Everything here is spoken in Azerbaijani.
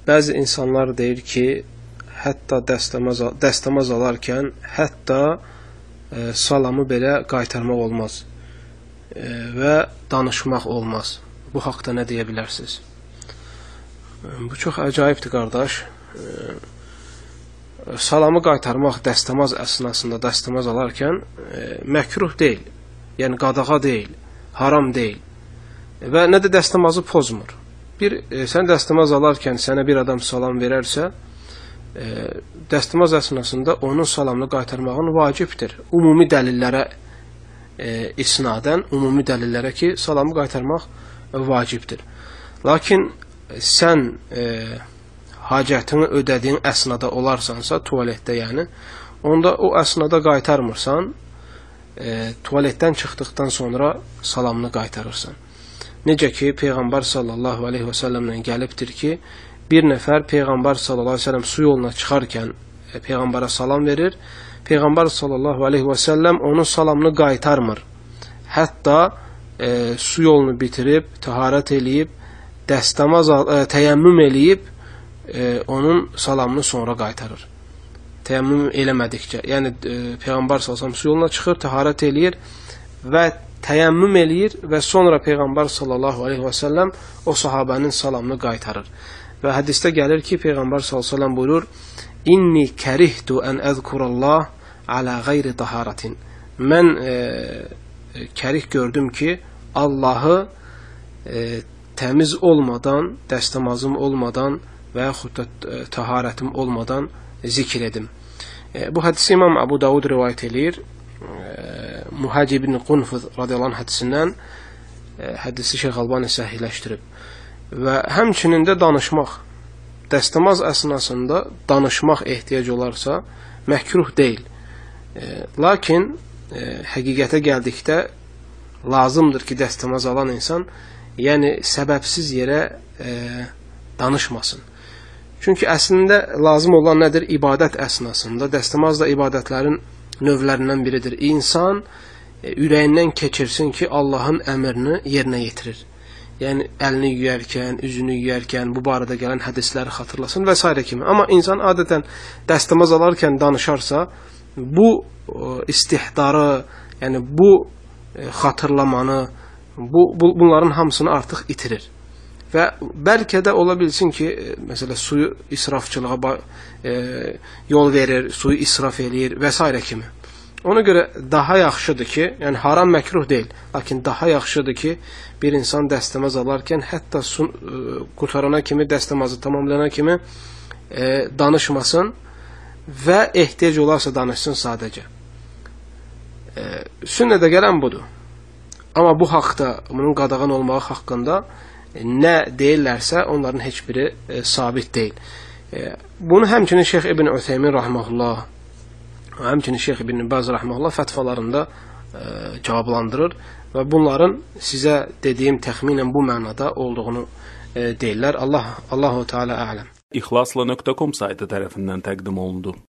Bəzi insanlar deyir ki, hətta dəstəmaz alarkən, hətta salamı belə qaytarmaq olmaz və danışmaq olmaz. Bu haqda nə deyə bilərsiniz? Bu çox əcayibdir, qardaş. Salamı qaytarmaq dəstəmaz əsnasında, dəstəmaz alarkən məkruh deyil, yəni qadağa deyil, haram deyil və nə də dəstəmazı pozmur. Sən dəstəmaz alarkən sənə bir adam salam verərsə, dəstəmaz əsnasında onun salamını qaytarmağın vacibdir. Ümumi dəlillərə isnadən, ümumi dəlillərə ki, salamı qaytarmaq vacibdir. Lakin sən hacətini ödədiyin əsnada olarsansa, tualetdə yəni, onda o əsnada qaytarmırsan, tualetdən çıxdıqdan sonra salamını qaytarırsan. Necə ki, Peyğəmbər sallallahu aleyhi və səlləmlə gəlibdir ki, bir nəfər Peyğəmbər sallallahu aleyhi və səlləm su yoluna çıxarkən Peyğəmbərə salam verir, Peyğəmbər sallallahu aleyhi və səlləm onun salamını qaytarmır. Hətta su yolunu bitirib, təharət eləyib, təyəmmüm eləyib, onun salamını sonra qaytarır. Təyəmmüm eləmədikcə, yəni Peyğəmbər sallallahu aleyhi və səlləm su yoluna çıxır, təharət eləyir və təyəmmüm eləyir və sonra Peyğəmbər sallallahu aleyhi və səlləm o sahabənin salamını qaytarır. Və hədisdə gəlir ki, Peyğəmbər sallallahu aleyhi və səlləm buyurur, İnni kərihtu ən əzkurallah alə qeyri taharatin. Mən kərih gördüm ki, Allahı təmiz olmadan, dəstəmazım olmadan və yaxud da taharətim olmadan zikr edim. Bu hədisi İmam Abu Davud rivayət eləyir. Muhac ibn Qunfuz radiyallahu anh hədisindən hədisi Şeyx Albani səhihləşdirib. Və həmçinin də danışmaq, dəstəmaz əsnasında danışmaq ehtiyac olarsa məkruh deyil. Lakin həqiqətə gəldikdə lazımdır ki, dəstəmaz alan insan yəni səbəbsiz yerə danışmasın. Çünki əslində lazım olan nədir? İbadət əsnasında, dəstəmaz da ibadətlərin növlərindən biridir. İnsan ürəyindən keçirsin ki, Allahın əmrini yerinə yetirir. Yəni, əlini yuyərkən, üzünü yuyərkən, bu barədə gələn hədisləri xatırlasın və s. kimi. Amma insan adətən dəstəmaz alarkən danışarsa, bu istihdarı, yəni bu xatırlamanı, bunların hamısını artıq itirir. Və bəlkə də ola bilsin ki, məsələ suyu israfçılığa yol verir, suyu israf eləyir və s. kimi. Ona görə daha yaxşıdır ki, yəni haram məkruh deyil, lakin daha yaxşıdır ki, bir insan dəstəmaz alarkən hətta qutarana kimi, dəstəmazı tamamlayana kimi danışmasın və ehtiyac olarsa danışsın sadəcə. Sünnədə gələn budur. Amma bu haqda, bunun qadağan olmağı haqqında nə deyirlərsə, onların heç biri sabit deyil. Bunu həmçinin Şeyx İbn Ütheymin rahmehullah, həmçinin Şeyx İbn Baz rahmehullah fətvalarında cavablandırır və bunların sizə dediyim təxminən bu mənada olduğunu deyirlər. Allahu Teala a'lem. İxlasla.com saytı tərəfindən təqdim olundu.